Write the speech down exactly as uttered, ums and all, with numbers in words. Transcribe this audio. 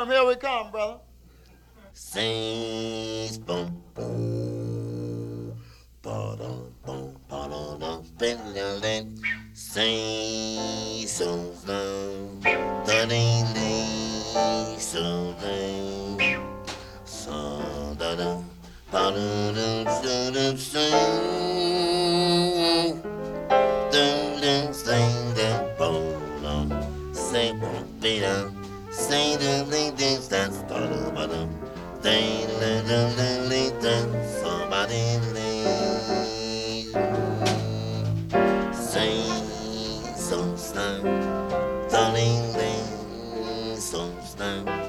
come, here we come, brother. Saints, boom, boom, ba-dum, boom, ba-dum, ba-dum, saints, so slow, da-ding-ding, so low, so da-dum, ba-dum, so-dum, so, dum-dum, sing-dum, boom, sing, boom, be-dum, sing-dum, ding-ding, that's ba-dum, ba-dum. Ding, ding, ding, ding, ding, ding. Somebody ding. Sing some song, ding, ding, some song.